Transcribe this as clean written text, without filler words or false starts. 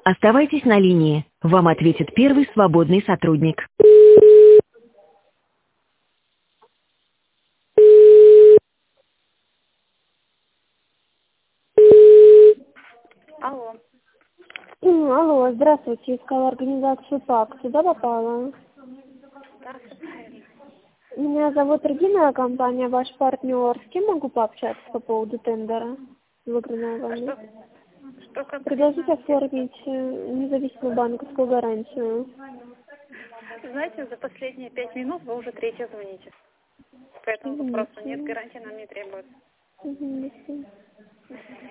Оставайтесь на линии. Вам ответит первый свободный сотрудник. Алло. Алло, здравствуйте, искала организацию ПАК. Сюда попала? Да, все правильно. Меня зовут Регина, компания «Ваш партнер». С кем могу пообщаться по поводу тендера, выигранного вами? Что конкретно? Предложите оформить независимую банковскую гарантию. Знаете, за последние 5 минут вы уже третья звоните. Поэтому вопроса нет, гарантии нам не требуется. Извините.